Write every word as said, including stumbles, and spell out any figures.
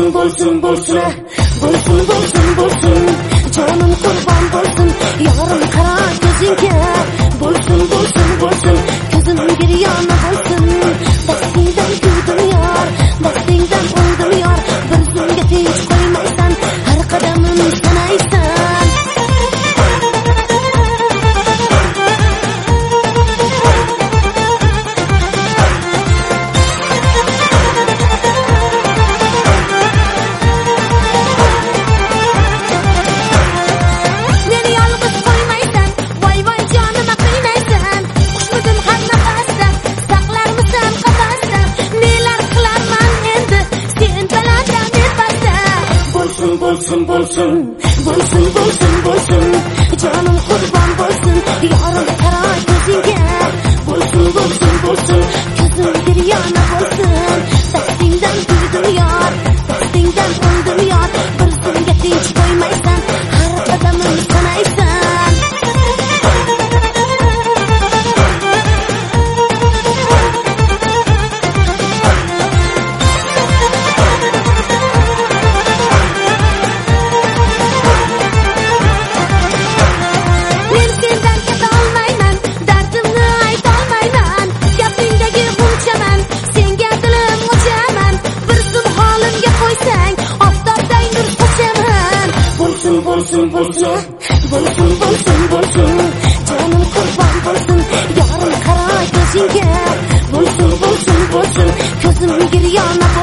Bolsun bolsun bolsun bolsun bolsun bolsun canım kurban bolsun yarım kara gözünke bolsun bolsun bolsun gözüm bir yana bolsun dastingdan kuydim yar dastingdan oldum yar bir zumga tinch qo'ymaysan har qadamim sanaysan bolsun bolsun bolsun bolsun bolsun canım kurban bolsun yarım kara gözünge bolsun bolsun bolsun gözüm bir yana bolsun dastingdan kuydim yar dastingdan oldum yar bir zumga tinch qo'ymaysan har qadamim sanaysan bolsun bolsun bolsun bolsun bolsun canım kurban bolsun yarım kara gözünge bolsun bolsun bolsun gözüm bir yana